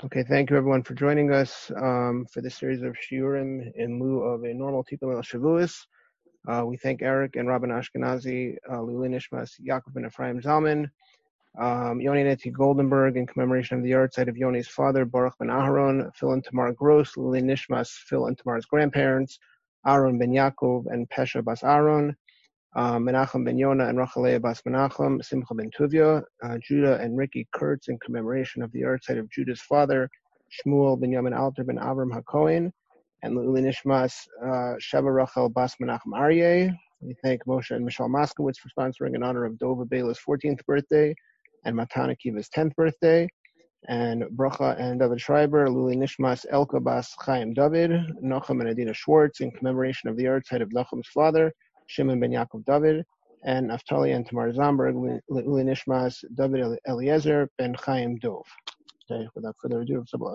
Okay, thank you everyone for joining us for this series of shiurim in lieu of a normal Tikkun El Shavuos. We thank Eric and Rabban Ashkenazi, Luli Nishmas, Yaakov and Ephraim Zalman, Yoni Neti Goldenberg in commemoration of the yahrzeit of Yoni's father, Baruch ben Aharon, Phil and Tamar Gross, Luli Nishmas, Phil and Tamar's grandparents, Aaron ben Yaakov and Pesha bas Aaron, Menachem ben Yona and Rachalea bas Menachem, Simcha ben Tuvia, Judah and Ricky Kurtz in commemoration of the yahrzeit of Judah's father, Shmuel ben Yamin Alter ben Avram HaKohen, and Luli Nishmas, Sheva Rachel bas Menachem Aryeh. We thank Moshe and Michelle Moskowitz for sponsoring in honor of Dova Bela's 14th birthday and Matan Akiva's 10th birthday. And Bracha and David Schreiber, Luli Nishmas, Elka bas Chaim David, Nochem and Adina Schwartz in commemoration of the yahrzeit of Nochem's father, Shimon ben Yaakov David, and Naftali and Tamar Zomberg, Luli Nishmas, David Eliezer ben Chaim Dov. Okay, without further ado, Sabbath.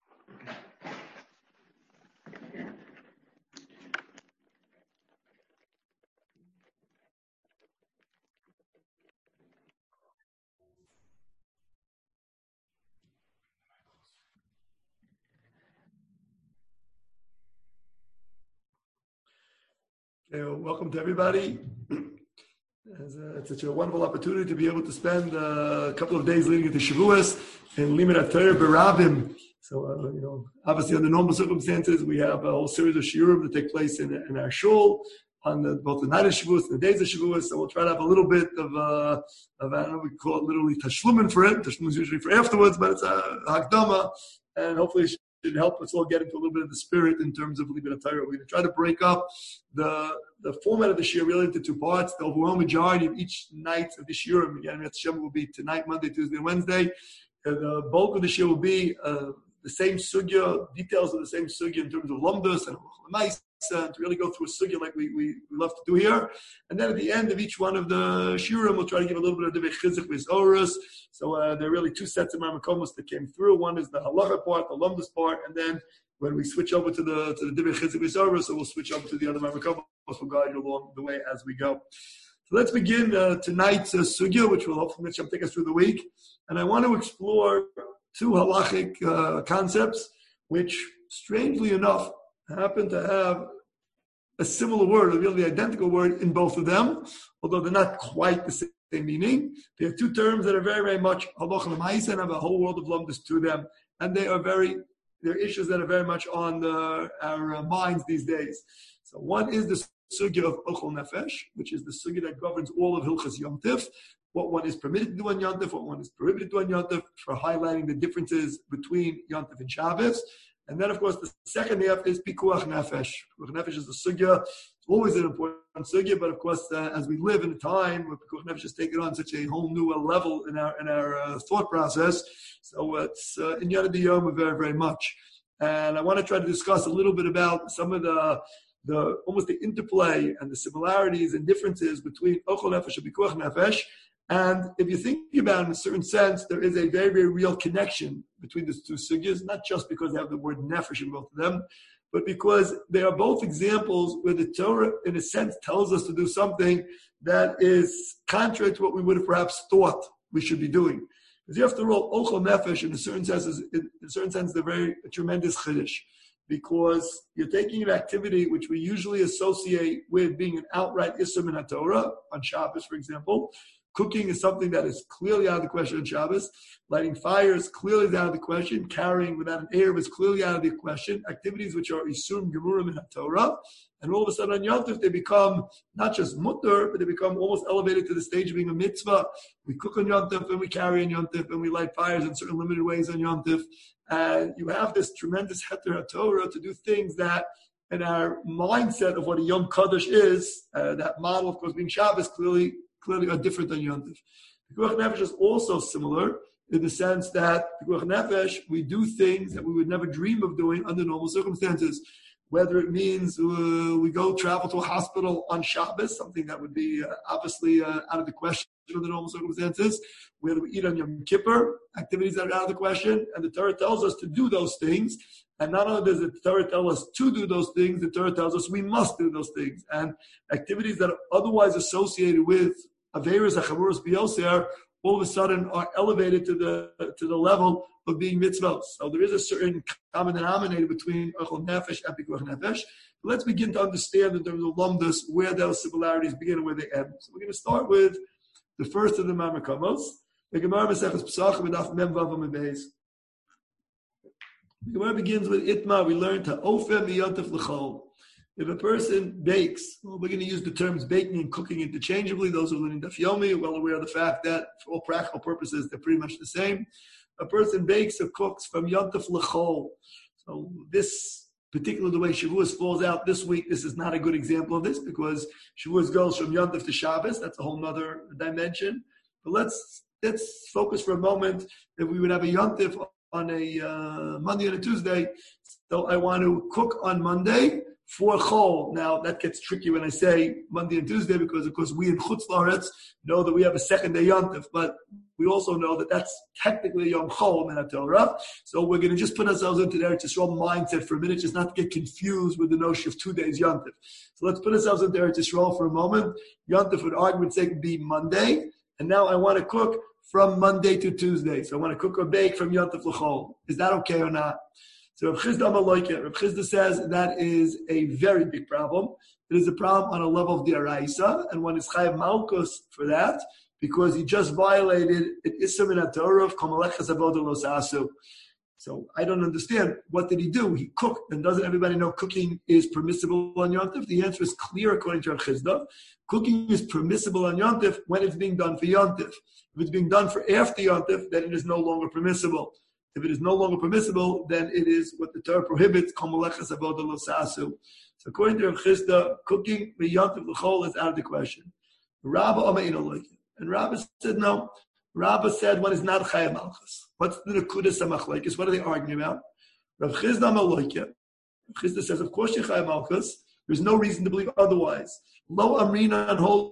Okay, well, welcome to everybody. It's such a wonderful opportunity to be able to spend a couple of days leading into Shavuos and Limud Torah B'Rabim. So, obviously under normal circumstances, we have a whole series of shiurim that take place in our shul on both the night of Shavuos and the days of Shavuos. So we'll try to have a little bit of I don't know, we call it literally tashlumin for it. Tashlumin is usually for afterwards, but it's a hakdama, and hopefully should help us all get into a little bit of the spirit in terms of Limud Torah. We're going to try to break up the format of the shiur really into two parts. The overwhelming majority of each night of the shiur, again, will be tonight, Monday, Tuesday, and Wednesday. The bulk of the shiur will be the same sugya, details of the same sugya in terms of lumdus and lemais, to really go through a sugya like we love to do here. And then at the end of each one of the shiurim, we'll try to give a little bit of the chizuk with orus. So there are really two sets of marmakomos that came through. One is the halacha part, the lumdus part, and then when we switch over to the Divrei Chizuk with orus, so we'll switch over to the other marmakomos. We'll guide you along the way as we go. So let's begin tonight's sugya, which will hopefully take us through the week. And I want to explore two halachic concepts, which, strangely enough, happen to have a similar word, a really identical word in both of them, although they're not quite the same meaning. They are two terms that are very, very much halacha l'maisa and have a whole world of lumdus to them, and they're issues that are very much on our minds these days. So one is the sugya of ochel nefesh, which is the sugya that governs all of Hilchas Yom Tif, what one is permitted to do on Yom Tif, what one is prohibited to do on Yom Tif, for highlighting the differences between Yom Tif and Shabbos. And then, of course, the second half is Pikuach Nefesh. Pikuach Nefesh is a sugya. It's always an important sugya, but of course, as we live in a time where Pikuach Nefesh has taken on such a whole new level in our thought process, so it's in Yad Yom very, very much. And I want to try to discuss a little bit about some of the almost the interplay and the similarities and differences between Ochel Nefesh and Pikuach Nefesh. And if you think about it in a certain sense, there is a very, very real connection between these two sugyas, not just because they have the word nefesh in both of them, but because they are both examples where the Torah, in a sense, tells us to do something that is contrary to what we would have perhaps thought we should be doing. Because after all, Ochel Nefesh, in a certain sense, they're very tremendous chiddush, because you're taking an activity which we usually associate with being an outright Issur min HaTorah, on Shabbos, for example. Cooking is something that is clearly out of the question on Shabbos. Lighting fires clearly out of the question. Carrying without an Erev is clearly out of the question. Activities which are Isurim Gemurim in HaTorah. And all of a sudden on Yom Tov, they become not just mutter, but they become almost elevated to the stage of being a mitzvah. We cook on Yom Tov, and we carry on Yom Tov, and we light fires in certain limited ways on Yom Tov. And you have this tremendous Heter HaTorah to do things that, in our mindset of what a Yom Kaddish is, that model, of course, being Shabbos, clearly are different than Yom Tov. Pikuach Nefesh is also similar in the sense that Pikuach Nefesh, we do things that we would never dream of doing under normal circumstances. Whether it means we go travel to a hospital on Shabbos, something that would be obviously out of the question under normal circumstances. Whether we eat on Yom Kippur, activities that are out of the question. And the Torah tells us to do those things. And not only does the Torah tell us to do those things, the Torah tells us we must do those things. And activities that are otherwise associated with Averis HaChavuros B'Yoser all of a sudden are elevated to the level of being mitzvot. So there is a certain common denominator between Ochel Nefesh and Pikuach Nefesh. Let's begin to understand in terms of Lumdus where those similarities begin and where they end. So we're going to start with the first of the Mamakamos. The Gemara Maseches Pesachim and Daf Mem Vav Amud Beis. The Gemara begins with Itma. We learn to Ofem Miyantef L'chol. If a person bakes, well, we're going to use the terms baking and cooking interchangeably. Those who are learning Daf Yomi are well aware of the fact that for all practical purposes, they're pretty much the same. A person bakes or cooks from Yantef L'chol. So this particular, the way Shavuos falls out this week, this is not a good example of this because Shavuos goes from Yantef to Shabbos. That's a whole other dimension. But let's focus for a moment that we would have a Yantef on a Monday and a Tuesday. So I want to cook on Monday for Chol. Now, that gets tricky when I say Monday and Tuesday because, of course, we in Chutz La'aretz know that we have a second day Yontif, but we also know that that's technically Yom Chol in Torah. So we're going to just put ourselves into the Eretz Yisrael mindset for a minute, just not to get confused with the notion of 2 days Yontif. So let's put ourselves into Eretz Yisrael for a moment. Yontif, for argument's sake, would be Monday, and now I want to cook from Monday to Tuesday. So I want to cook or bake from Yontif L'chol. Is that okay or not? So Rav Chisda Amaloike, Rav Chisda says that is a very big problem. It is a problem on a level of the Araisa, and one is Chayav Malkus for that, because he just violated an Issur min Torah of Kamalechas Avodah Lo Sasu. So I don't understand. What did he do? He cooked, and doesn't everybody know cooking is permissible on Yom Tov? The answer is clear according to Rav Chisda. Cooking is permissible on Yom Tov when it's being done for Yom Tov. If it's being done for after Yom Tov, then it is no longer permissible. If it is no longer permissible, then it is what the Torah prohibits, Kamalechas Avodah Lo Sasu. So according to Rav Chisda, cooking for Yom Tov L'chol is out of the question. Rabba Omeinu Loike. And Rabba said no. Rabba said one is not Chayav Malchus. What's the Nekudas HaMachlekes? What are they arguing about? Rav Chisda Amaloike. Rav Chisda says, of course you're Chayav Malchus. There's no reason to believe otherwise. Lo Amrina and Hol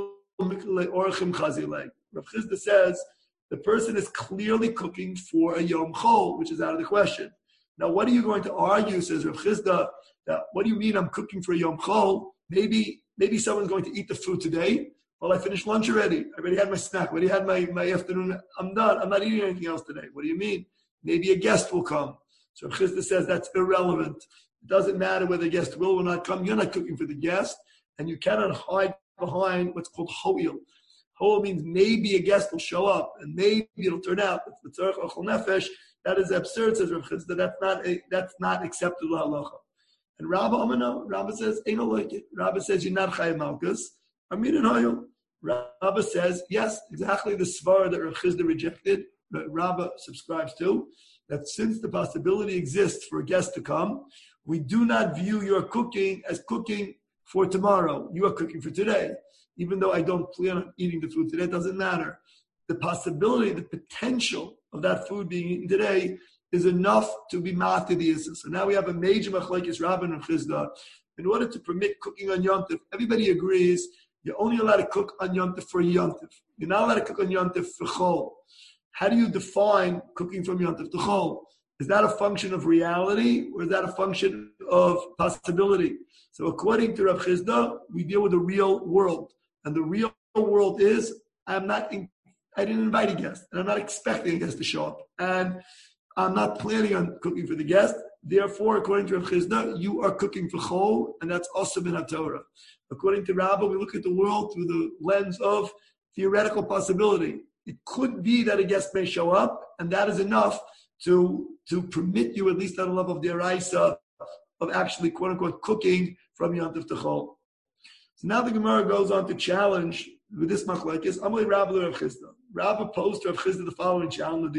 Orchim Chazilei. Rav Chisda says, the person is clearly cooking for a Yom Chol, which is out of the question. Now, what are you going to argue, says Rav Chisda, that what do you mean I'm cooking for a Yom Chol? Maybe someone's going to eat the food today. Well, I finished lunch already. I already had my snack. I already had my afternoon. I'm done. I'm not eating anything else today. What do you mean? Maybe a guest will come. So Rav Chisda says that's irrelevant. It doesn't matter whether the guest will or not come. You're not cooking for the guest, and you cannot hide behind what's called ho'il. Ho'il means maybe a guest will show up, and maybe it'll turn out that the tzarech ochel nefesh. That is absurd, says Rav Chisda. That's not acceptable halacha. And Rabba Amano, Rabba says, ain't no like it. Rabba says, you're not Chayav Malchus. Amin and Hoyel. Rabba says, yes, exactly the svara that Rav Chisda rejected, that Rabba subscribes to, that since the possibility exists for a guest to come, we do not view your cooking as cooking for tomorrow. You are cooking for today. Even though I don't plan on eating the food today, it doesn't matter. The possibility, the potential of that food being eaten today is enough to be ma'at the issa. So now we have a major machlekes Rabba and Chisda. In order to permit cooking on Yom Tov, everybody agrees you're only allowed to cook on Yom Tov for Yom Tov. You're not allowed to cook on Yom Tov for Chol. How do you define cooking from Yom Tov to Chol? Is that a function of reality or is that a function of possibility? So according to Rav Chisda, we deal with the real world. And the real world is, I didn't invite a guest, and I'm not expecting a guest to show up. And I'm not planning on cooking for the guest. Therefore, according to Rav Chisda, you are cooking for Chol, and that's also min HaTorah. According to Rabba, we look at the world through the lens of theoretical possibility. It could be that a guest may show up, and that is enough to permit you, at least at a level of the Araisa, of actually, quote-unquote, cooking from Yom Tov to Chol. So now the Gemara goes on to challenge with this machlekes. Amalei Rabba Rav Chisda. Rabba posed to Rav Chisda the following challenge: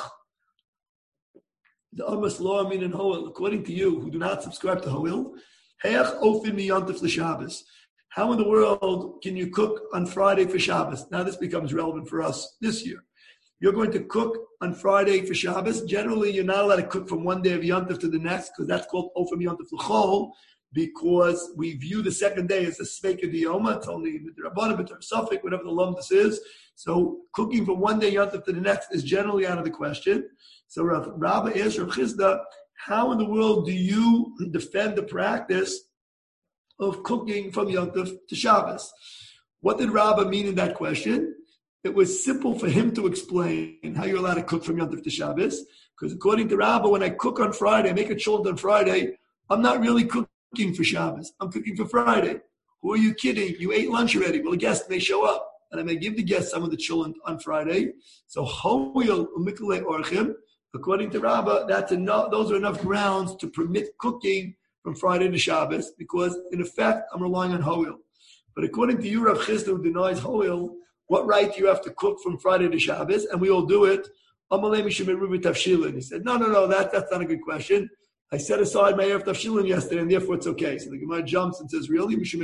the Amos Lo Amin and Ho'il. According to you, who do not subscribe to Ho'il, Heach Ofin Mi Yom Tov LeShabbos. How in the world can you cook on Friday for Shabbos? Now this becomes relevant for us this year. You're going to cook on Friday for Shabbos. Generally, you're not allowed to cook from one day of Yom Tov to the next, because that's called Ofin Mi Yom Tov L'Chol, because we view the second day as a Sveika Diyoma. It's only the Rabbanim, but Suffolk, whatever the lumdus is. So cooking from one day Yom Tov to the next is generally out of the question. So Rabba asked Rav Chisda, how in the world do you defend the practice of cooking from Yom Tov to Shabbos? What did Rabba mean in that question? it was simple for him to explain how you're allowed to cook from Yom Tov to Shabbos. Because according to Rabbah, when I cook on Friday, I make a cholent on Friday, I'm not really cooking for Shabbos. I'm cooking for Friday. Who are you kidding? You ate lunch already. Well, a guest may show up, and I may give the guest some of the cholent on Friday. So hoil umikle orchim. According to Rabbah, those are enough grounds to permit cooking from Friday to Shabbos, because in effect, I'm relying on hoil. But according to you, Rav Chisda, who denies hoil, what right do you have to cook from Friday to Shabbos? And we all do it. He said, no, that's not a good question. I set aside my Erev Tafshilin yesterday, and therefore it's okay. So the Gemara jumps and says, really? He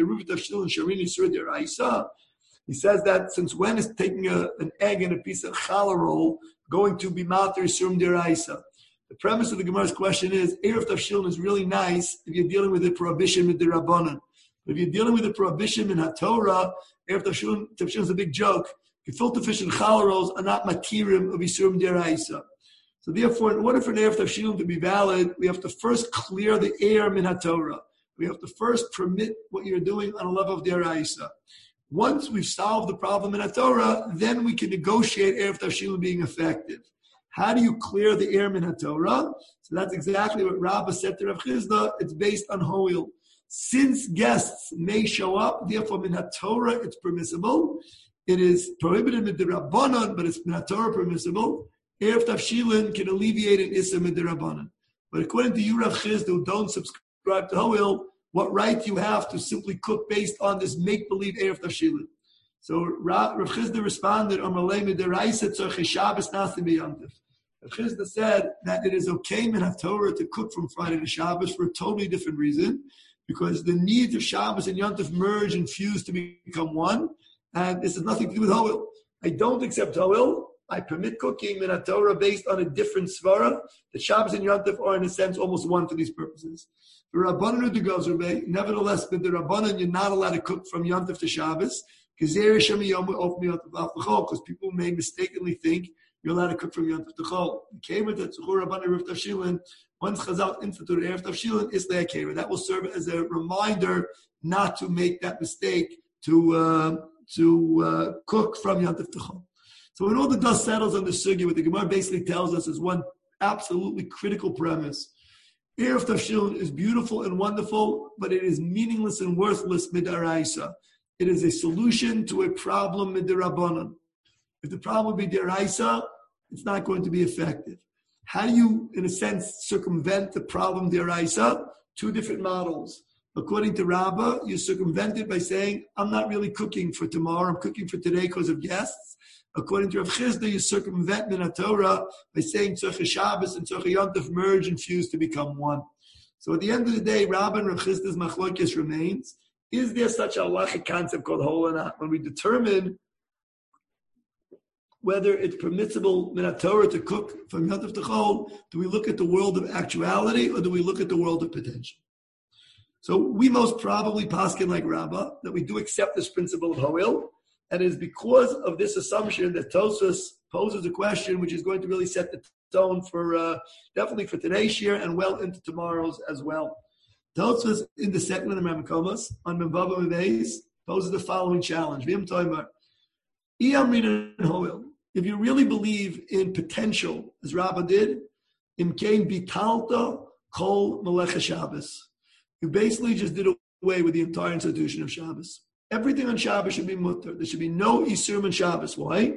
says that since when is taking an egg and a piece of challah roll going to be mater surim deraisa? The premise of the Gemara's question is, Erev Tafshilin is really nice if you're dealing with a prohibition with the Rabbanan. But if you're dealing with a prohibition in HaTorah, Erev Tafshilin is a big joke. Gefilte fish and challah rolls are not matirim of Yisurim deraisa. So therefore, in order for an Erev Tafshilin to be valid, we have to first clear the air min HaTorah. We have to first permit what you're doing on a level of deraisa. Once we've solved the problem in HaTorah, then we can negotiate Erev Tafshilin being effective. How do you clear the air min HaTorah? So that's exactly what Rabbah said to Rav Chisda. It's based on hoil. Since guests may show up, therefore min HaTorah it's permissible. It is prohibited with the Rabbanan, but it's min HaTorah permissible. Erev Tafshilin can alleviate an Issa with the Rabbanan. But according to you, Rav Chisda, who don't subscribe to hoil, what right do you have to simply cook based on this make-believe Erev Tafshilin? So Rav Chisda responded, Rav Chisda said that it is okay min HaTorah to cook from Friday to Shabbos for a totally different reason, because the needs of Shabbos and Yom Tov merge and fuse to become one, and this has nothing to do with hoil. I don't accept hoil. I permit cooking min HaTorah based on a different svara. The Shabbos and Yom Tov are in a sense almost one for these purposes. The Rabbanan Udegazurbe, nevertheless, with the Rabbanan, you're not allowed to cook from Yom Tov to Shabbos, because people may mistakenly think you're allowed to cook from Yom Tov to Chol. Once Chazal instituted Erev Tafshilin, is the Akeva. That will serve as a reminder not to make that mistake to cook from Yom Tov to Chol. So when all the dust settles on the sugya, what the Gemara basically tells us is one absolutely critical premise. Erev Tafshilin is beautiful and wonderful, but it is meaningless and worthless midaraisa. It is a solution to a problem midirabanan. If the problem would be deraisa, it's not going to be effective. How do you, in a sense, circumvent the problem deraisa? Two different models. According to Rabbah, you circumvent it by saying, I'm not really cooking for tomorrow, I'm cooking for today because of guests. According to Rav Chisda, you circumvent min HaTorah by saying Tzorchei Shabbos and Tzorchei Yom Tov merge and fuse to become one. So at the end of the day, Rabbah and Rav Chisda's machlokes remains. Is there such a halachic concept called hol or not? When we determine whether it's permissible min HaTorah to cook from Yom Tov to Chol, do we look at the world of actuality or do we look at the world of potential? So we most probably paskin like Rabbah, that we do accept this principle of hoil, and it is because of this assumption that Tosfos poses a question which is going to really set the tone for definitely for today's year and well into tomorrow's as well. Tosfos in the second of the Memakomos on Memvava Mebeis poses the following challenge. If you really believe in potential, as Rabbah did, imkein bitalta kol melecha Shabbos. You basically just did away with the entire institution of Shabbos. Everything on Shabbos should be mutter. There should be no isurim on Shabbos. Why?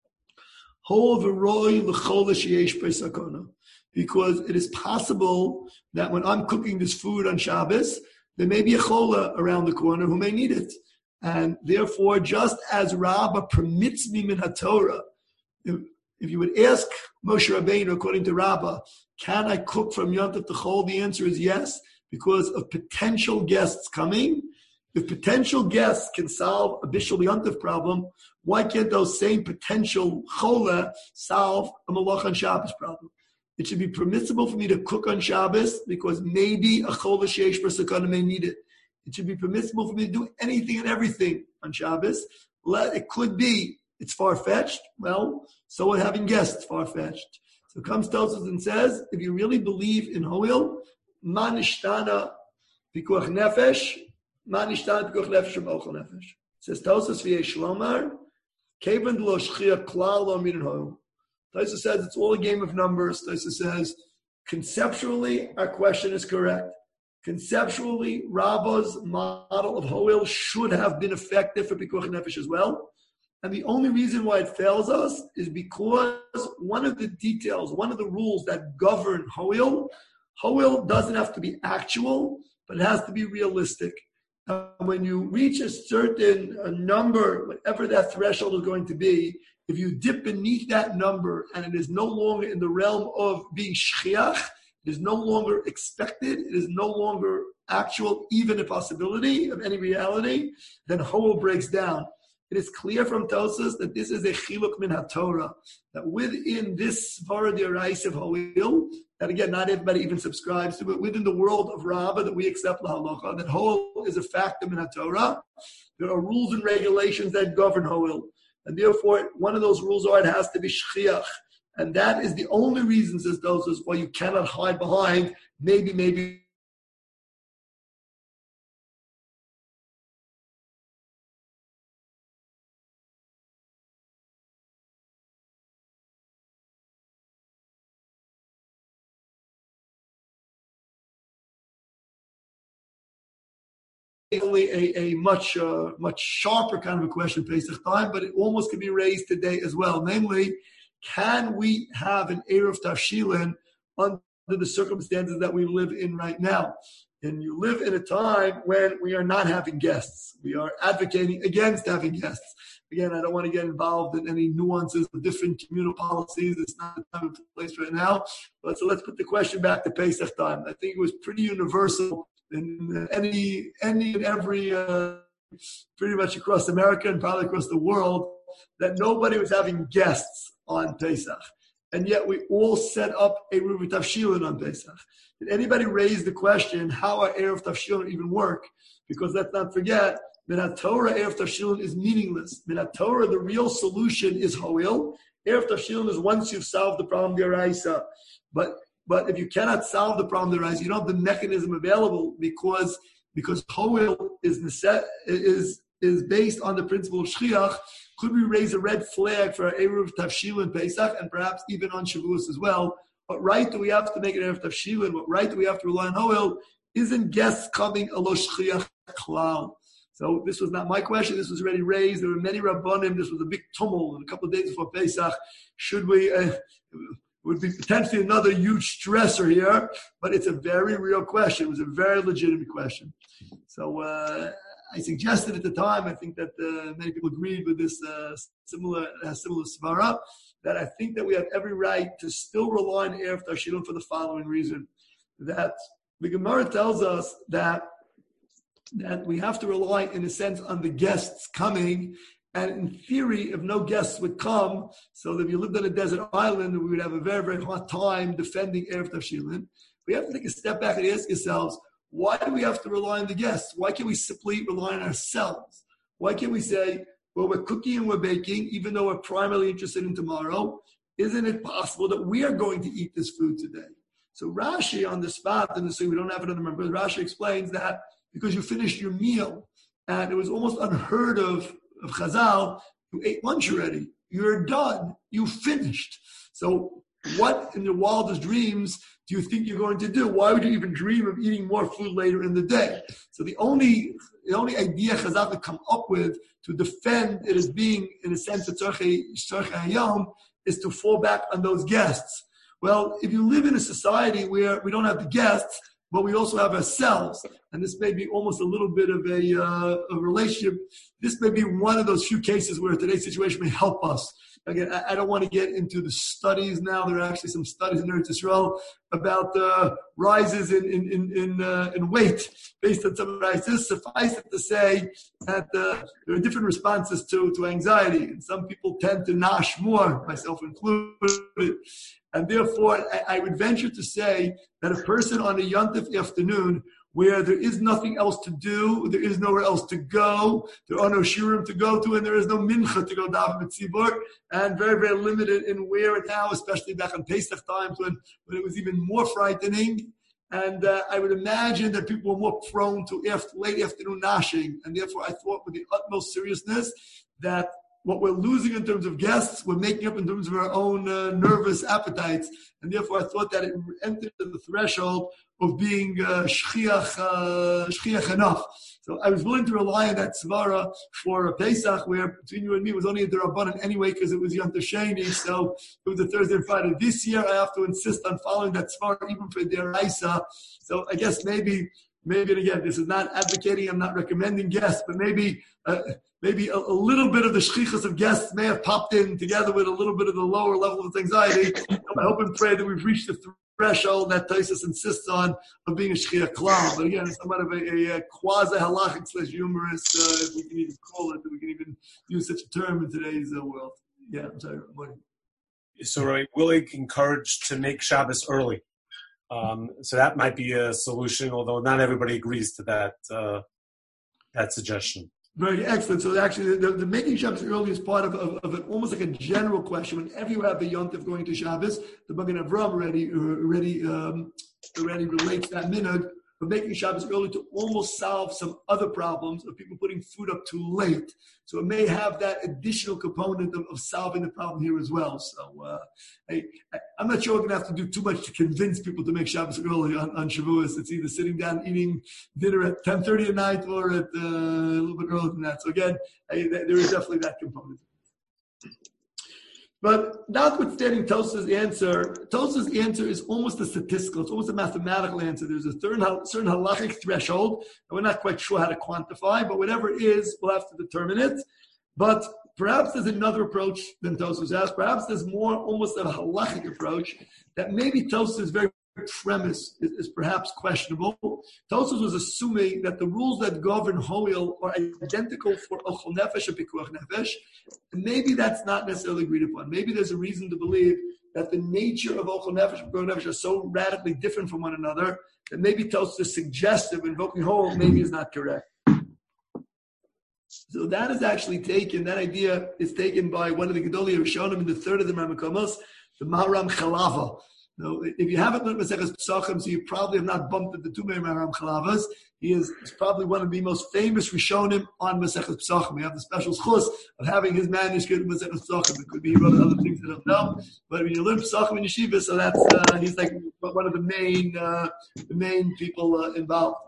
Because it is possible that when I'm cooking this food on Shabbos, there may be a chola around the corner who may need it. And therefore, just as Rabbah permits me min HaTorah, if you would ask Moshe Rabbeinu, according to Rabbah, can I cook from Yom Tov to Chol? The answer is yes, because of potential guests coming. If potential guests can solve a Bishul Yom Tov problem, why can't those same potential chola solve a Malach on Shabbos problem? It should be permissible for me to cook on Shabbos because maybe a chola sheish b'sakana may need it. It should be permissible for me to do anything and everything on Shabbos. It could be, it's far-fetched. Well, so what having guests far-fetched? So comes Tosfos and says, if you really believe in hoil, man ishtana pikuach nefesh, man ishtana pikuach nefesh from ochel nefesh. Says Tosfos v'yesh lomar, Taisa says it's all a game of numbers. Taisa says, conceptually, our question is correct. Conceptually, Rabba's model of Ho'il should have been effective for Pikuach Nefesh as well. And the only reason why it fails us is because one of the details, one of the rules that govern Ho'il doesn't have to be actual, but it has to be realistic. When you reach a certain number, whatever that threshold is going to be, if you dip beneath that number and it is no longer in the realm of being shchiach, it is no longer expected, it is no longer actual, even a possibility of any reality, then Ho'il breaks down. It is clear from Tosas that this is a chiluk min haTorah, that within this svara d'oraisa of Ho'il, that again, not everybody even subscribes to, but within the world of Rabbah that we accept lahalacha, that Ho'il is a factor min haTorah. There are rules and regulations that govern Ho'il. And therefore, one of those rules are it has to be shchiach. And that is the only reason, says Tosas, why you cannot hide behind maybe. Only a much sharper kind of a question Pesach time, but it almost can be raised today as well. Namely, can we have an Erev Tavshilin under the circumstances that we live in right now? And you live in a time when we are not having guests. We are advocating against having guests. Again, I don't want to get involved in any nuances of different communal policies. It's not the time and place right now. But so let's put the question back to Pesach time. I think it was pretty universal in any and every, pretty much across America and probably across the world, that nobody was having guests on Pesach. And yet we all set up a Erev Tavshilin on Pesach. Did anybody raise the question, how our Erev Tavshilin even work? Because let's not forget, Minat Torah Erev Tavshilin is meaningless. Minat Torah, the real solution is Ho'il. Erev Tavshilin is once you've solved the problem d'oraisa. But if you cannot solve the problem d'oraisa, you don't have the mechanism available because Ho'il is based on the principle of Shchiach. Could we raise a red flag for Erev Tavshilin Pesach and perhaps even on Shavuos as well? What right do we have to make an Erev Tavshilin? What right do we have to rely on Ho'il? Isn't guests coming alo Shchiach klal? So this was not my question. This was already raised. There were many Rabbanim. This was a big tumult a couple of days before Pesach. Should we... would be potentially another huge stressor here, but it's a very real question. It was a very legitimate question. So I suggested at the time, I think that many people agreed with this similar svara, that I think that we have every right to still rely on Erev Tavshilin for the following reason, that the Gemara tells us that we have to rely, in a sense, on the guests coming. And in theory, if no guests would come, so that if you lived on a desert island, we would have a very, very hard time defending Erev Tavshilin. We have to take a step back and ask ourselves, why do we have to rely on the guests? Why can't we simply rely on ourselves? Why can't we say, well, we're cooking and we're baking, even though we're primarily interested in tomorrow? Isn't it possible that we are going to eat this food today? So Rashi on the spot, and so we don't have it on the memory, Rashi explains that because you finished your meal, and it was almost unheard of Chazal, you ate lunch already. You're done. You finished. So what in your wildest dreams do you think you're going to do? Why would you even dream of eating more food later in the day? So the only idea Chazal could come up with to defend it as being, in a sense, a tzorchei hayom, is to fall back on those guests. Well, if you live in a society where we don't have the guests, but we also have ourselves, and this may be almost a little bit of a relationship. This may be one of those few cases where today's situation may help us. Again, I don't want to get into the studies now. There are actually some studies in Eretz Yisrael about rises in weight based on some rises. Suffice it to say that there are different responses to anxiety, and some people tend to nosh more, myself included. And therefore, I would venture to say that a person on a Yontif afternoon where there is nothing else to do, there is nowhere else to go, there are no shiurim to go to, and there is no mincha to go daven b'tzibur, and very, very limited in where and how, especially back on Pesach times when it was even more frightening. And I would imagine that people were more prone to late afternoon nashing, and therefore I thought with the utmost seriousness that what we're losing in terms of guests, we're making up in terms of our own nervous appetites. And therefore, I thought that it entered the threshold of being shchiach enough. So I was willing to rely on that svara for a Pesach, where between you and me was only a Derabanan anyway, because it was Yom Tov Sheni, so it was a Thursday and Friday. This year, I have to insist on following that svara even for Deraisa. So I guess maybe, and again, this is not advocating, I'm not recommending guests, but maybe a little bit of the shchichas of guests may have popped in together with a little bit of the lower level of anxiety. I hope and pray that we've reached the threshold that Tosfos insists on of being a shchiach klal. But again, it's somewhat of a quasi-halachic / humorous, if we can even call it, that we can even use such a term in today's world. Yeah, I'm sorry. So we're willing, encouraged to make Shabbos early. So that might be a solution, although not everybody agrees to that suggestion. Very excellent. So actually, the making Shabbos early is part of it, almost like a general question. Whenever you have a yontif going to Shabbos, the Magen Avraham already relates that minhag. But making Shabbos early to almost solve some other problems of people putting food up too late. So it may have that additional component of solving the problem here as well. So I'm not sure we're going to have to do too much to convince people to make Shabbos early on Shavuos. It's either sitting down eating dinner at 10:30 at night or at a little bit earlier than that. So again, there is definitely that component. But notwithstanding Tosfos' answer is almost a statistical, it's almost a mathematical answer. There's a certain halachic threshold, and we're not quite sure how to quantify, but whatever it is, we'll have to determine it. But perhaps there's another approach than Tosfos has. Perhaps there's more almost a halachic approach that maybe Tosfos' very premise is perhaps questionable. Tosfos was assuming that the rules that govern Hoil are identical for Ochel Nefesh and Pikuach Nefesh. And maybe that's not necessarily agreed upon. Maybe there's a reason to believe that the nature of Ochel Nefesh and Pikuach Nefesh are so radically different from one another that maybe Tosfos is suggestive invoking Hoil maybe is not correct. So that is actually taken, that idea is taken by one of the Gedolei Rishonim in the third of the Ramakomos, the Maharam Chalava. Now, if you haven't learned Maseches Pesachim, so you probably have not bumped into too many Maharam Chalavas. He's probably one of the most famous Rishonim on Maseches Pesachim. We have the special schus of having his manuscript in Maseches Pesachim. It could be he wrote other things that I don't know. But when you learn Pesachim in Yeshiva, so that's he's like one of the main people involved.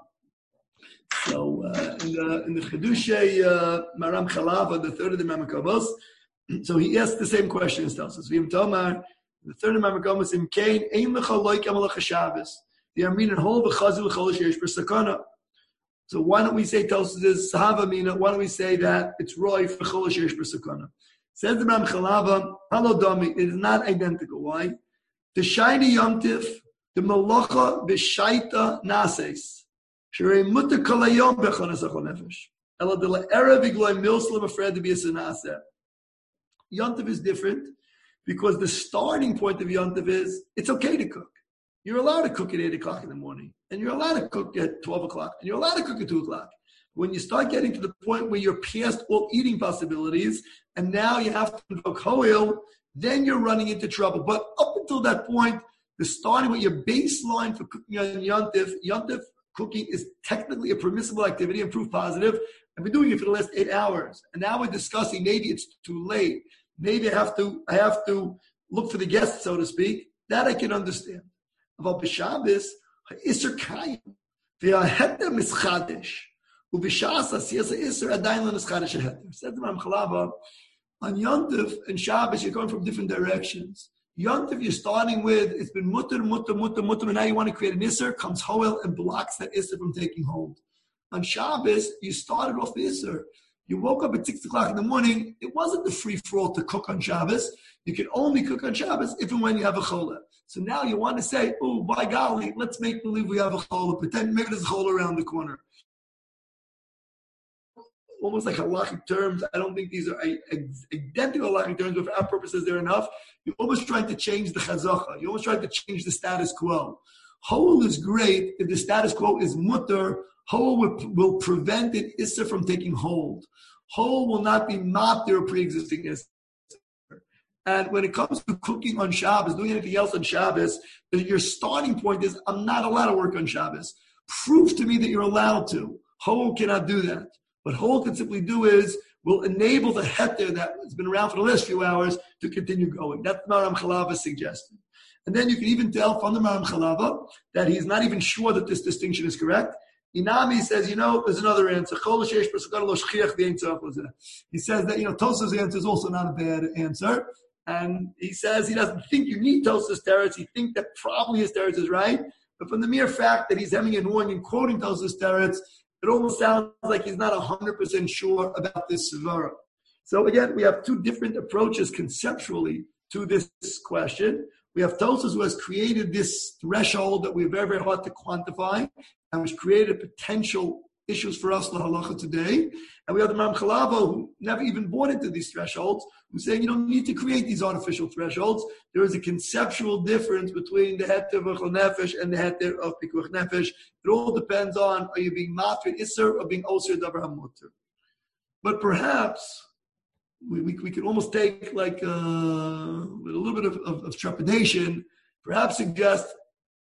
So in the Chedushay Maharam Chalava, the third of the Ramakomos, so he asked the same question as Tosfos. V'im Tomar. The third of Ramakomos in Cain, Ein Lecha Loik Amalach Shabbos. The Armin and Hol V'Chazil L'Chol Sheish B'Sakana. So why don't we say Tosfos is Sahava Mina? Why don't we say that it's Roy for Chol Sheish B'Sakana? Says the Ram Chalava, Halo Domi. It is not identical. Why? The Shiny Yomtiv, the Malacha B'Shaita Nases. Shrei Mutter Kalayom B'Chanas Achol Nefesh. Ela de la Erev Igloy Milslam afraid to be a Sanaseh. Yomtiv is different. Because the starting point of Yontif is, it's okay to cook. You're allowed to cook at 8 o'clock in the morning. And you're allowed to cook at 12 o'clock. And you're allowed to cook at 2 o'clock. When you start getting to the point where you're past all eating possibilities, and now you have to invoke Hoil, then you're running into trouble. But up until that point, the starting with your baseline for cooking on Yontif cooking is technically a permissible activity and proof positive. I've been doing it for the last 8 hours. And now we're discussing maybe it's too late. Maybe I have to look for the guests, so to speak. That I can understand. About B'Shabbos, Isser Kayim, V'Aheter Mischadesh, U'B'Shas Asiyas Isser Adayin L'Nischadesh Aheter. Said the Ram Chalava, on Yontif and Shabbos, you're going from different directions. Yontif, you're starting with, it's been mutter, and now you want to create an Isser, comes Hoel and blocks that Isser from taking hold. On Shabbos, you started off the Isser. You woke up at 6 o'clock in the morning. It wasn't the free-for-all to cook on Shabbos. You can only cook on Shabbos if and when you have a chola. So now you want to say, oh, by golly, let's make believe we have a chola. Pretend maybe there's a chola around the corner. Almost like halachic terms. I don't think these are identical halachic terms, but for our purposes, they're enough. You're almost trying to change the chazacha. You're almost trying to change the status quo. Hol is great if the status quo is mutter. Hol will prevent an Isser from taking hold. Hol will not be matir or pre-existing Isser. And when it comes to cooking on Shabbos, doing anything else on Shabbos, your starting point is, I'm not allowed to work on Shabbos. Prove to me that you're allowed to. Hol cannot do that. What Hol can simply do is, will enable the heter that has been around for the last few hours to continue going. That's Maram Chalava's suggestion. And then you can even tell from the Maram Chalava that he's not even sure that this distinction is correct. Inami says, there's another answer. He says that, Tosaf's answer is also not a bad answer. And he says he doesn't think you need Tosaf's teretz. He thinks that probably his teretz is right. But from the mere fact that he's hemming and hawing and quoting Tosaf's teretz, it almost sounds like he's not 100% sure about this svara. So again, we have two different approaches conceptually to this question. We have Tosafos who has created this threshold that we're very, very hard to quantify, and which created potential issues for us, la halacha, today. And we have the Maram Chalava who never even bought into these thresholds, who's saying you don't need to create these artificial thresholds. There is a conceptual difference between the heter of Echol Nefesh and the heter of Pikuach Nefesh. It all depends on, are you being matrid Isser or being Osir Davar HaMuter? But perhaps we could almost take with a little bit of trepidation, perhaps suggest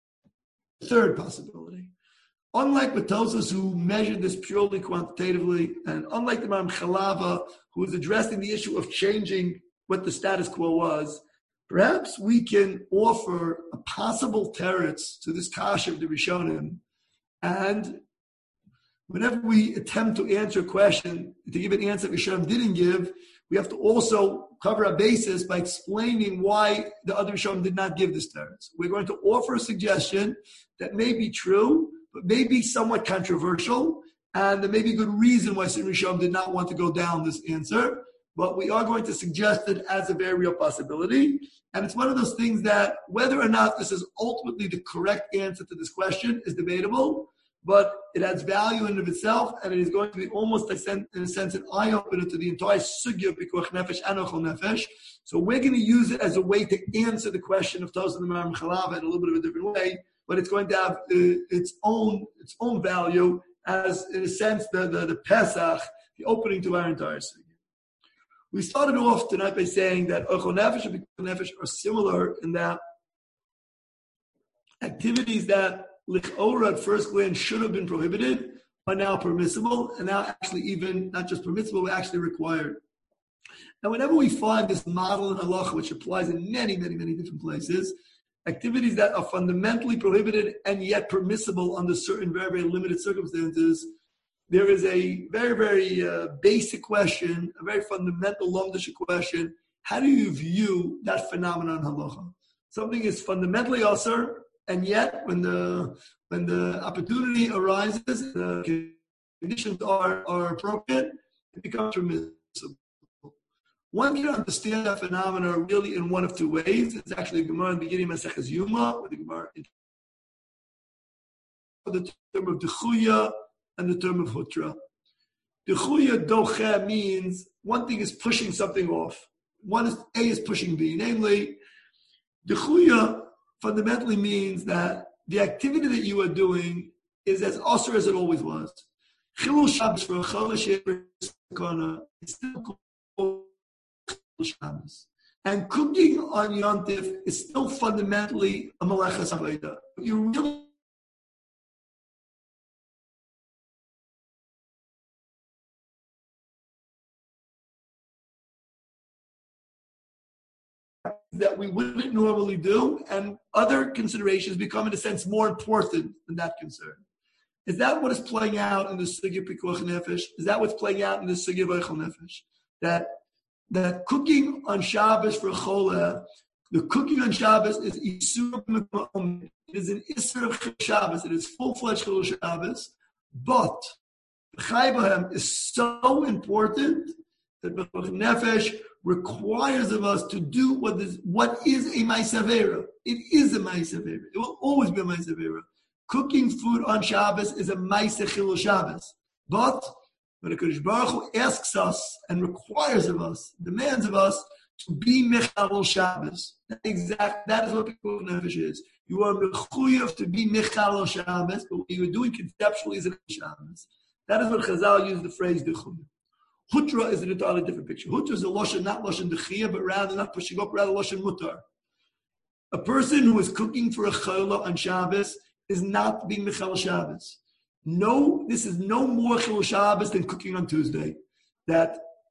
a third possibility. Unlike Tosafos, who measured this purely quantitatively, and unlike the Maram Chalava, who is addressing the issue of changing what the status quo was, perhaps we can offer a possible teretz to this kasha of the Rishonim, and whenever we attempt to answer a question, to give an answer that Rishonim didn't give, we have to also cover our basis by explaining why the other Rishonim did not give this teretz. We're going to offer a suggestion that may be true, but may be somewhat controversial, and there may be a good reason why Sin Rishonim did not want to go down this answer, but we are going to suggest it as a very real possibility. And it's one of those things that whether or not this is ultimately the correct answer to this question is debatable, but it adds value in and of itself, and it is going to be almost, in a sense, an eye-opener to the entire sugya of Pikuach Nefesh and Echol Nefesh. So we're going to use it as a way to answer the question of Tosafos and the Maram Chalava in a little bit of a different way, but it's going to have its own value as, in a sense, the Pesach, the opening to our entire sugya. We started off tonight by saying that Echol Nefesh and Pikuach Nefesh are similar in that activities that L'chora at first glance should have been prohibited are now permissible, and now actually even not just permissible, but actually required. Now, whenever we find this model in halacha, which applies in many, many, many different places, activities that are fundamentally prohibited and yet permissible under certain very, very limited circumstances, there is a very, very basic question, a very fundamental lomdish question. How do you view that phenomenon in halacha? Something is fundamentally asur, and yet, when the opportunity arises, the conditions are appropriate, it becomes permissible. One can understand that phenomena really in one of two ways. It's actually a Gemara in the beginning of Maseches Yuma, with the Gemara the term of Dechuya and the term of Hutra. Dechuya doche means one thing is pushing something off. A is pushing B. Namely, Dechuya fundamentally means that the activity that you are doing is as asur as it always was. Chilul Shabbos for a Chol HaShever is still called Chilul Shabbos. And cooking on Yom Tif is still fundamentally a Malachas Avodah. You really that we wouldn't normally do, and other considerations become, in a sense, more important than that concern. Is that what is playing out in the sugya of Pikuach Nefesh? Is that what's playing out in the sugya of Echol Nefesh? That cooking on Shabbos for Chola, the cooking on Shabbos is Isur B'Mekom. It is an Isur of Shabbos. It is full-fledged Chilul Shabbos, but Chai B'Hem is so important that Pikuach Nefesh requires of us to do what is a Ma'aseh Avera. It is a Ma'aseh Avera. It will always be a Ma'aseh Avera. Cooking food on Shabbos is a Ma'aseh Chilul Shabbos. But when the Kodesh Baruch Hu asks us and requires of us, demands of us to be Mechalel Shabbos, that is what Pikuach Nefesh is. You are mechuyev to be Mechalel Shabbos, but what you are doing conceptually is an Shabbos. That is what Chazal used the phrase Dechuya. Hutra is an entirely different picture. Hutra is a loshen, not loshen dechiyah, but rather not pushing up, rather loshen mutar. A person who is cooking for a chayla on Shabbos is not being Mechal Shabbos. No, this is no more Chilul Shabbos than cooking on Tuesday. That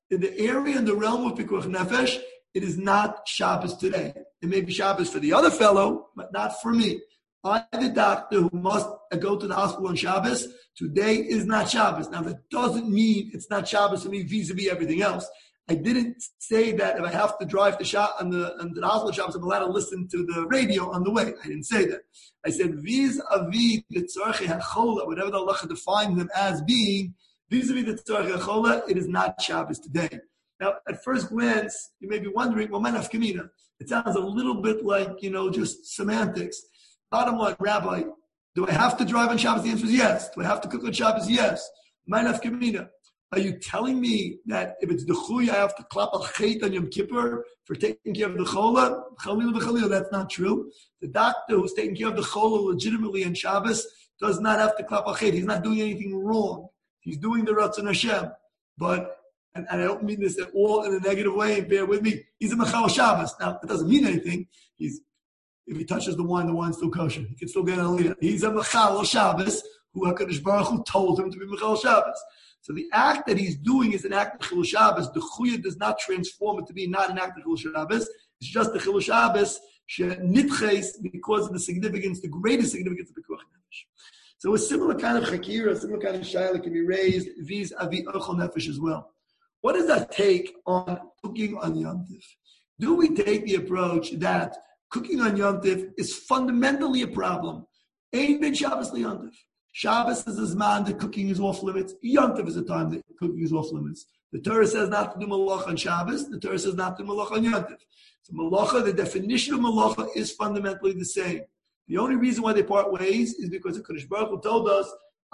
in the area, in the realm of Pikuach Nefesh, it is not Shabbos today. It may be Shabbos for the other fellow, but not for me. I'm the doctor who must go to the hospital on Shabbos. Today is not Shabbos. Now, that doesn't mean it's not Shabbos for me vis-a-vis everything else. I didn't say that if I have to drive to the hospital Shabbos, I'm allowed to listen to the radio on the way. I didn't say that. I said vis-a-vis the tzorchei hachola, whatever the halacha defines them as being, vis-a-vis the tzorchei hachola, it is not Shabbos today. Now, at first glance, you may be wondering, well, manaf kamina. It sounds a little bit like, just semantics. Bottom line, Rabbi, do I have to drive on Shabbos? The answer is yes. Do I have to cook on Shabbos? Yes. Manaf kamina. Are you telling me that if it's the chuy, I have to clap al chet on Yom Kippur for taking care of the chola? Chalil v'chalil, that's not true. The doctor who's taking care of the chola legitimately on Shabbos does not have to clap al chet. He's not doing anything wrong. He's doing the Ratzon Hashem. But, and I don't mean this at all in a negative way, bear with me, he's a Mechal Shabbos. Now, it doesn't mean anything. If he touches the wine's still kosher. He can still get an aliyah. He's a Mechal Shabbos, who HaKadosh Baruch Hu told him to be Mechal Shabbos. So the act that he's doing is an act of Chilul Shabbos. The Chuya does not transform it to be not an act of Chilul Shabbos. It's just the Chilul Shabbos nitches because of the significance, the greatest significance of the Pikuach Nefesh. So a similar kind of Chakira, a similar kind of Shaila can be raised vis-a-vis Ochel Nefesh as well. What does that take on cooking on Yom Tif? Do we take the approach that cooking on Yom Tif is fundamentally a problem? Ein ben Shabbos li Yom Tif. Shabbos is a zman that cooking is off limits. Yom Tov is a time that cooking is off limits. The Torah says not to do malacha on Shabbos. The Torah says not to do malacha on Yom Tov. So malacha, the definition of malacha is fundamentally the same. The only reason why they part ways is because the Kadosh Baruch Hu told us,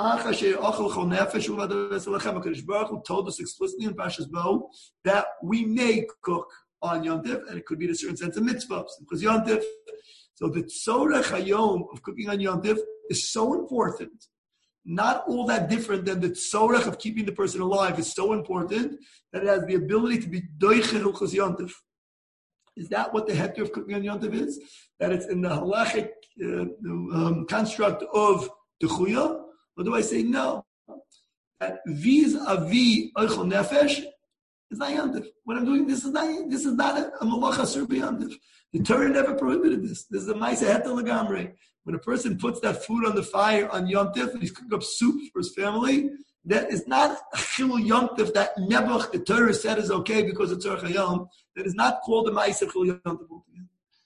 Kadosh Baruch Hu told us explicitly in Parshas Bo that we may cook on Yom Tov, and it could be in a certain sense of mitzvahs because Yom Tov. So the tzorech hayom of cooking on Yom Tov is so important, not all that different than the tzorech of keeping the person alive is so important that it has the ability to be doicher hilchos Yom Tov. Is that what the heter of cooking on Yom Tov is? That it's in the halachic construct of the chuya? Or do I say no? That vis-a-vis oichel nefesh is not Yom Tov. What I'm doing, this is not a malacha asur b'Yom Tov. The Torah never prohibited this. This is a ma'aseh heter legamrei. When a person puts that food on the fire on Yom Tif and he's cooking up soup for his family, that is not a chilul Yom Tif that nebuch the Torah said is okay because it's tzorech hayom. That is not called a ma'aseh chilul Yom Tif.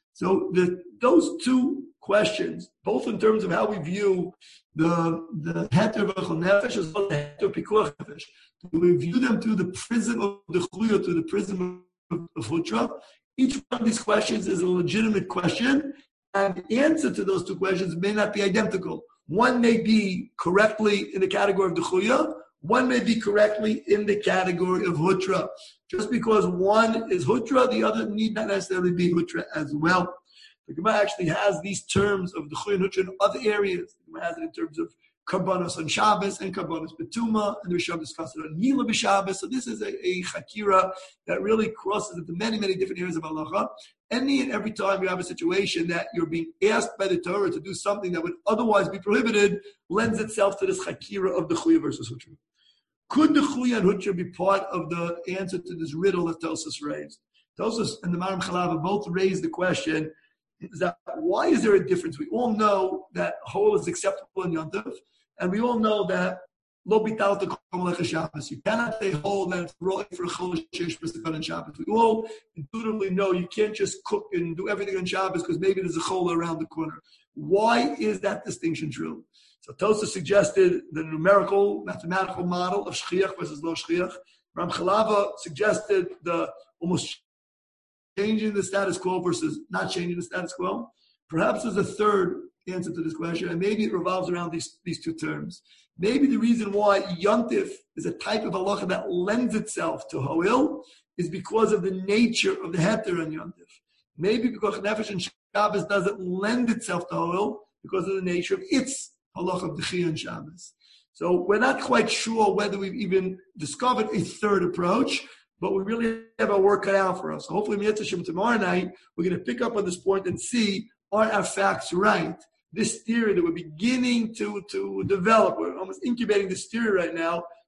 So those two questions, both in terms of how we view the heter of ochel nefesh as well as the heter of pikuach nefesh, do we view them through the prism of the chuya, through the prism of hutra? Each one of these questions is a legitimate question. And the answer to those two questions may not be identical. One may be correctly in the category of the chuya. One may be correctly in the category of hutra. Just because one is hutra, the other need not necessarily be hutra as well. The Gemara actually has these terms of the chuya and hutra in other areas. The Gemara has it in terms of karbanos on Shabbos and karbanos betuma, and the Rishon discussed it on Nila b'Shabbos. So this is a chakira that really crosses into many, many different areas of halacha. Any and every time you have a situation that you're being asked by the Torah to do something that would otherwise be prohibited, lends itself to this chakira of the chuya versus hutra. Could the chuya and hutra be part of the answer to this riddle that Tosfos raised? Tosfos and the Maram Chalava both raised the question: is that why is there a difference? We all know that whole is acceptable in Yom Tov, and we all know that lo bital to kol Shabbos. You cannot say whole that it's right for a chol sheish b'sefan on Shabbos. We all intuitively know you can't just cook and do everything on Shabbos because maybe there's a chol around the corner. Why is that distinction true? So Tosfos suggested the numerical, mathematical model of shchiach versus lo shchiach. Ram Chalava suggested the almost changing the status quo versus not changing the status quo. Perhaps there's a third answer to this question, and maybe it revolves around these two terms. Maybe the reason why Yom Tif is a type of halacha that lends itself to Ho'il is because of the nature of the heter on Yom Tif. Maybe because Nefesh and Shabbos doesn't lend itself to Ho'il because of the nature of its halacha of Dechiyah and Shabbos. So we're not quite sure whether we've even discovered a third approach, but we really have our work cut out for us. So hopefully, Mitzvah Shem tomorrow night, we're going to pick up on this point and see, are our facts right? This theory that we're beginning to develop, we're almost incubating this theory right now,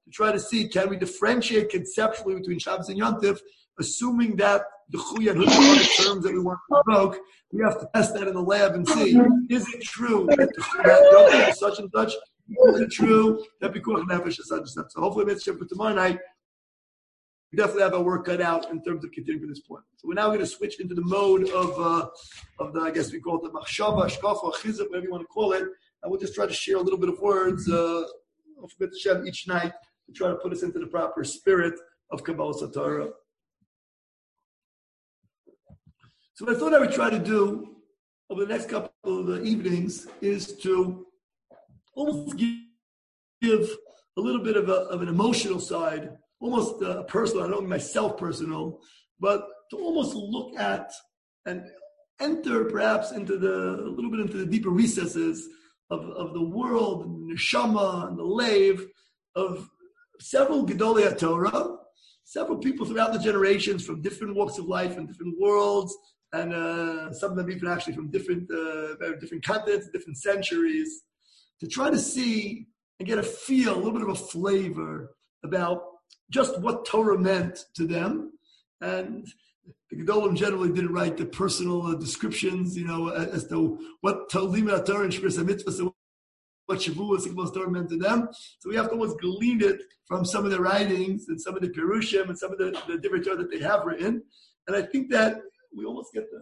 to try to see, can we differentiate conceptually between Shabbos and Yom Tov, assuming that the Chuy and Huda are the terms that we want to invoke. We have to test that in the lab and see, is it true that the Chuy Yom Tov is such and such? Is it true that Pikuach Nefesh is such and such? So hopefully, Mitzvah for tomorrow night, we definitely have our work cut out in terms of continuing from this point. So we're now going to switch into the mode of the, I guess we call it the Machshava, Shkafa, Chizuk, whatever you want to call it. And we'll just try to share a little bit of words, each night, to try to put us into the proper spirit of Kabbalah Satorah. So what I thought I would try to do over the next couple of evenings is to almost give a little bit of an emotional side, almost personal. I don't mean myself personal, but to almost look at and enter perhaps a little bit into the deeper recesses of the world, and the neshama and the leiv of several Gedolei Torah, several people throughout the generations from different walks of life and different worlds, and some of them even actually from different continents, different centuries, to try to see and get a feel, a little bit of a flavor about just what Torah meant to them. And the Gedolim generally didn't write the personal descriptions, as to what Limud Torah and Shmiras HaMitzvah, what Shavuos and Kabbalas Torah meant to them. So we have to almost glean it from some of the writings and some of the Pirushim and some of the different Torah that they have written. And I think that we almost get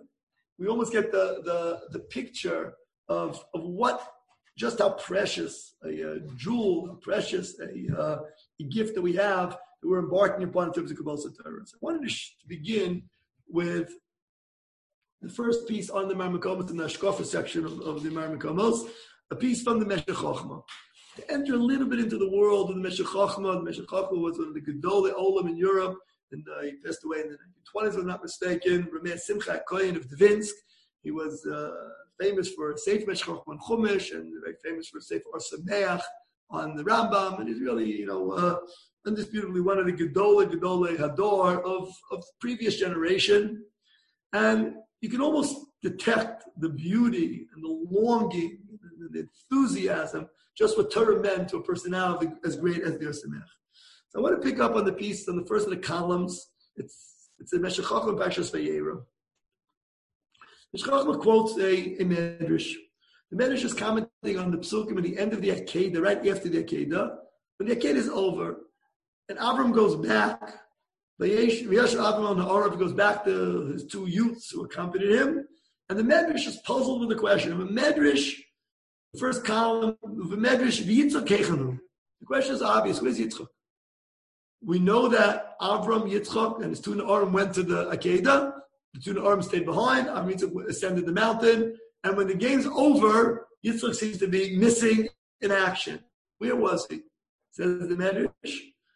the picture of what, just how precious a jewel, how precious a gift that we have that we're embarking upon in terms of Kabbalas Torah. So I wanted to begin with the first piece on the Mar Mekomos in the Hashkafa section of the Mar Mekomos, a piece from the Meshech Chochmah. To enter a little bit into the world of the Meshech Chochmah. The Meshech Chochmah was one of the Gedolei Olam in Europe, and he passed away in the 1920s, if I'm not mistaken. Rameh Simcha Kohen of Dvinsk. He was famous for Sefer Meshech Chochmah on Chumash, and very famous for Sefer Or Sameach on the Rambam, and he's really, undisputably one of the Gedolei Hador of the previous generation. And you can almost detect the beauty and the longing and the enthusiasm, just what Torah meant to a personality as great as the Or Sameach. So I want to pick up on the piece on the first of the columns. It's a Meshech Chochmah Parshas Vayera. Meshech Chochmah quotes a medrash. The medrash is commenting on the psukim at the end of the Akedah, right after the Akedah. When the Akedah is over, and Avram goes back, Avram goes back to his two youths who accompanied him, and the medrash is puzzled with the question of a medrash. The first column of a medrash, the question is obvious. Where's Yitzchak? We know that Avram, Yitzchak, and his two Na'arim went to the Akedah. The two Na'arim stayed behind. Avram Yitzchak ascended the mountain. And when the game's over, Yitzchak seems to be missing in action. Where was he? Says the Medrash.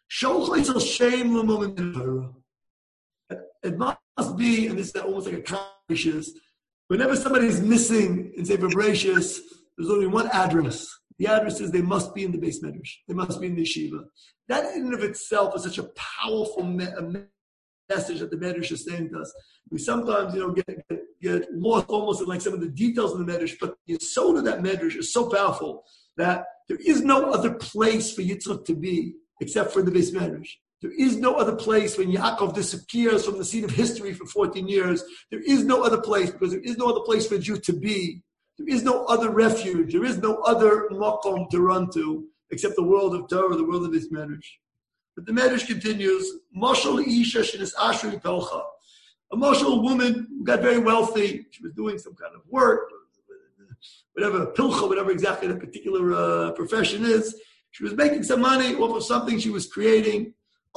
It must be, and this is almost like a conscious, whenever somebody's missing in Sefer Bereshis, there's only one address. The address is they must be in the Beis Medrash. They must be in the yeshiva. That in and of itself is such a powerful message that the Medrash is saying to us. We sometimes, get lost almost in like some of the details in the Medrash, but the yesod of that Medrash is so powerful that there is no other place for Yitzchak to be except for the Beis Medrash. There is no other place when Yaakov disappears from the scene of history for 14 years. There is no other place because there is no other place for a Jew to be. There is no other refuge. There is no other makom to run to except the world of Torah, the world of Beis Medrash. But the Medrash continues, Moshel Isha shenis Ashri Pelcha. A Moshel woman who got very wealthy. She was doing some kind of work, whatever, Pilcha, whatever exactly that particular profession is. She was making some money off of something she was creating.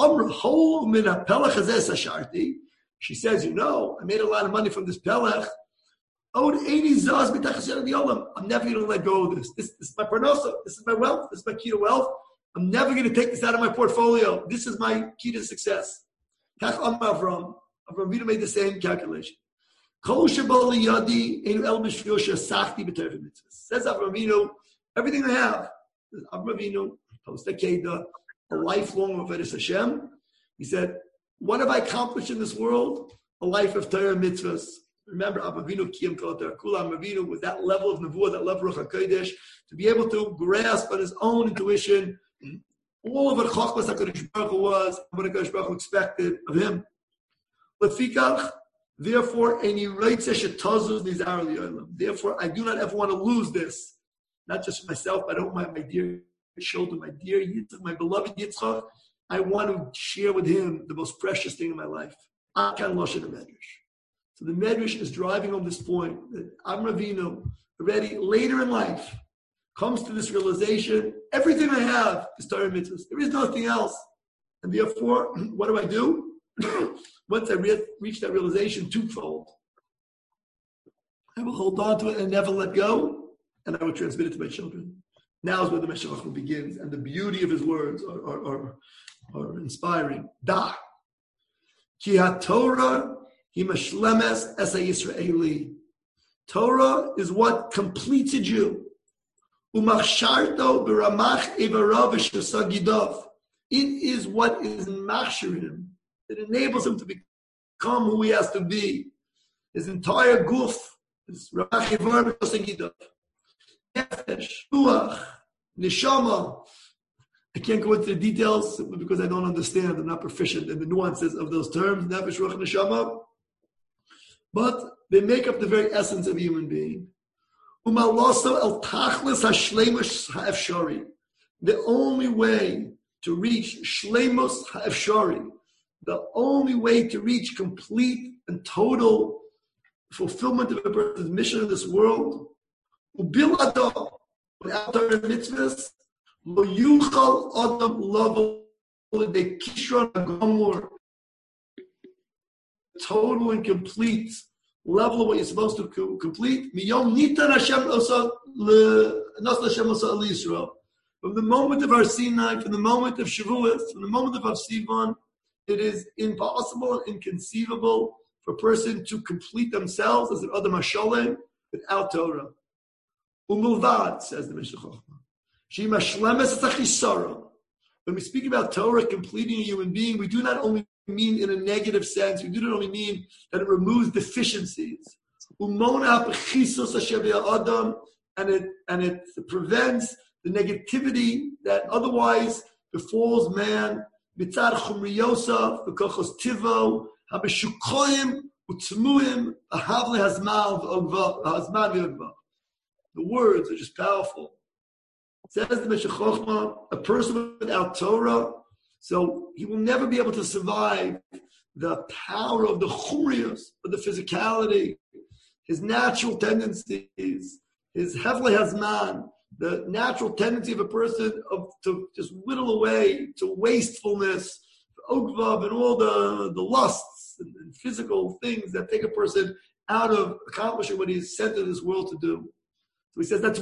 She says, I made a lot of money from this Pelech. I'm never going to let go of this. This is my parnosa. This is my wealth. This is my key to wealth. I'm never going to take this out of my portfolio. This is my key to success. Avram Avinu made the same calculation. Says Avram Avinu, everything I have. Avram Avinu, post-Akedah, a lifelong of Avodas Hashem. He said, what have I accomplished in this world? A life of Torah mitzvahs. Remember, Avram Avinu with that level of nevuah, that level of HaKodesh, to be able to grasp on his own intuition all of what Chachmas HaKadosh Baruch Hu was, and what HaKadosh Baruch Hu expected of him. Lefikach, therefore, therefore, I do not ever want to lose this. Not just for myself, but I don't want my dear children, my dear Yitzchak, my beloved Yitzchak. I want to share with him the most precious thing in my life. Akan Lashon HaMedrash. So the Medrash is driving home this point that Avram Avinu, already later in life, comes to this realization, everything I have is Torah mitzvahs. There is nothing else. And therefore, what do? Once I reach that realization, twofold. I will hold on to it and never let go, and I will transmit it to my children. Now is where the Meshach begins, and the beauty of his words are inspiring. Da. Ki ha-Torah hi mashlemes es ha-Yisraeli. Torah is what completes a Jew. Umachsharto b'ramach evarav v'shasagidov. It is what is in machsharim. It enables him to become who he has to be. His entire guf is ramach evarav v'shasagidov. Nefesh, ruach, neshama. I can't go into the details because I don't understand. I'm not proficient in the nuances of those terms. Nefesh, ruach, neshama. But they make up the very essence of a human being. The only way to reach shleimus ha'efshari, the only way to reach complete and total fulfillment of a person's mission in this world, without Torah mitzvahs, lo yuchal adam lavo de kishron hagomor, total and complete level of what you're supposed to complete. From the moment of our Sinai, from the moment of Shavuos, from the moment of Sivan, it is impossible and inconceivable for a person to complete themselves as an Adam HaSholem without Torah. Umulvad, says the Mishnah Chochmah. When we speak about Torah completing a human being, we do not only mean in a negative sense. We do not only mean that it removes deficiencies. And it prevents the negativity that otherwise befalls man. The words are just powerful. Says the Meshech Chochmah, a person without Torah, so he will never be able to survive the power of the chumrius, of the physicality, his natural tendencies, his heflei hazman, the natural tendency of a person to just whittle away to wastefulness, ogvav, and all the lusts and physical things that take a person out of accomplishing what he's sent to this world to do. So he says that's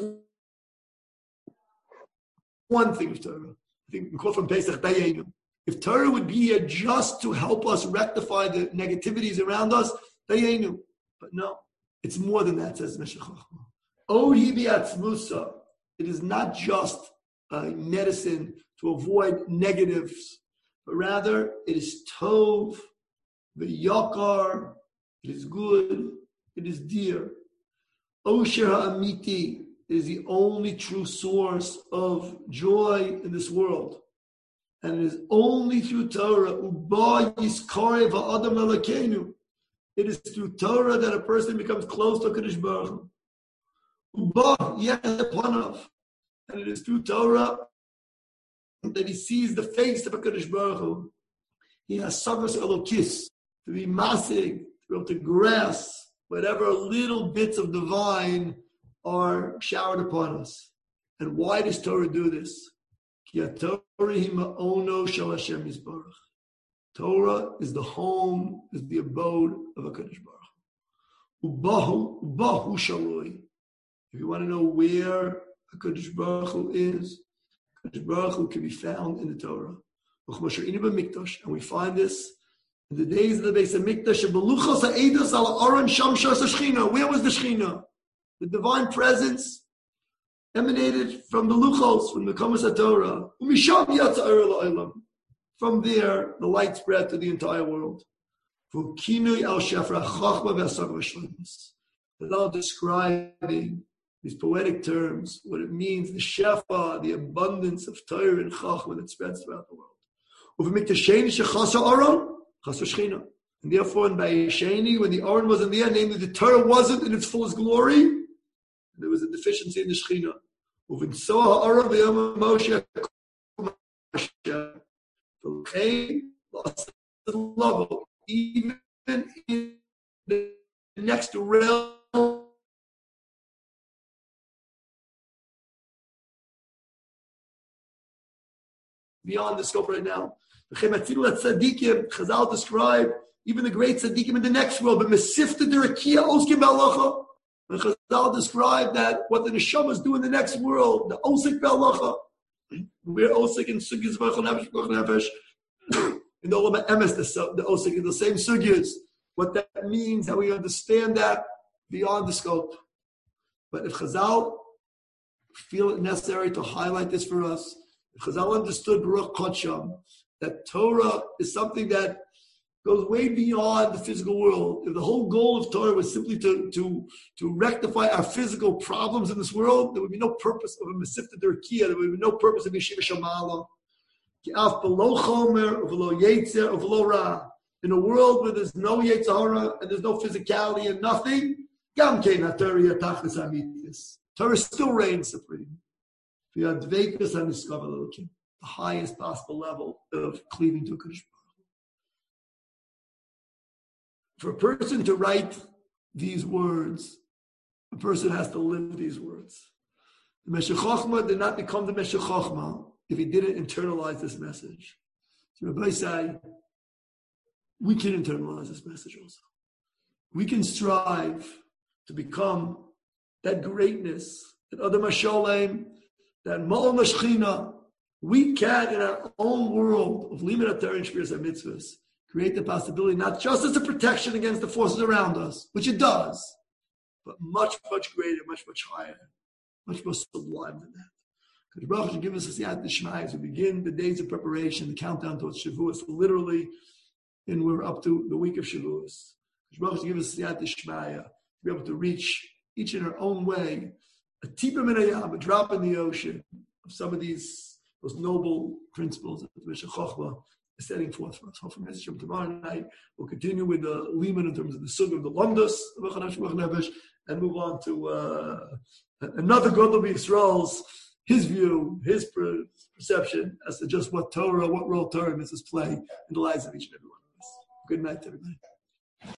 one thing of Torah. I think we quote from Pesach, Dayenu. If Torah would be here just to help us rectify the negativities around us, Dayenu. But no, it's more than that, says Meshech Chochmah. Ohi bi'atzmusa. It is not just a medicine to avoid negatives, but rather it is tov, v'yakar, it is good, it is dear. Osher ha'amiti. It is the only true source of joy in this world. And it is only through Torah. It is through Torah that a person becomes close to HaKadosh Baruch Hu. And it is through Torah that he sees the face of HaKadosh Baruch Hu. He has savas elokis, to be masig, to be able to grasp whatever little bits of divine are showered upon us. And why does Torah do this? Torah is the home, is the abode of HaKadosh Baruch Hu. If you want to know where HaKadosh Baruch Hu is, HaKadosh Baruch Hu can be found in the Torah. And we find this in the days of the Beis HaMikdash. Where was the Shechina? The divine presence emanated from the Luchos, from the Kamas HaTorah. From there, the light spread to the entire world. Without describing these poetic terms, what it means, the shefa, the abundance of Torah and Chachma that spreads throughout the world. And therefore, in Bayesheni, when the Aron wasn't there, namely the Torah wasn't in its fullest glory, there was a deficiency in the Shechina. Even in the next realm, beyond the scope right now. Chazal describe even the great tzaddikim in the next world, but mesifta derakia oskim b'alacha. When Chazal describe that what the neshamas do in the next world, the osik b'alacha, we're osik in sugis v'chol nefesh, in the olam emes, the osik in the same sugyas. What that means, how we understand that beyond the scope. But if Chazal feel it necessary to highlight this for us, if Chazal understood Baruch Kodsham, that Torah is something that goes way beyond the physical world. If the whole goal of Torah was simply to rectify our physical problems in this world, there would be no purpose of a Mesifta Derkiya, there would be no purpose of Yeshiva Shamala. In a world where there's no Yetzirah and there's no physicality and nothing, Torah still reigns supreme. The highest possible level of cleaving to a Kodesh Baruch Hu. For a person to write these words, a person has to live these words. The Meshech Chochmah did not become the Meshech Chochmah if he didn't internalize this message. So Rabbi say, we can internalize this message also. We can strive to become that greatness, that Adam HaSholem, that Ma'al Mashchina. We can, in our own world of Limud HaTorah and Shmiras HaMitzvahs, create the possibility not just as a protection against the forces around us, which it does, but much, much greater, much, much higher, much more sublime than that. Because Baruch should give us a siyat d'shmaya as we begin the days of preparation, the countdown towards Shavuos, literally, and we're up to the week of Shavuos. Baruch should give us a siyat d'shmaya to be able to reach, each in our own way, a tipa min hayam, a drop in the ocean of some of those noble principles that the Meshech Chochmah is setting forth for us. Hopefully, tomorrow night we'll continue with the Liman in terms of the Sug of the Lumdus and move on to another Gadol Yisrael's, his view, his perception as to just what role Torah misses play in the lives of each and every one of us. Good night, everybody.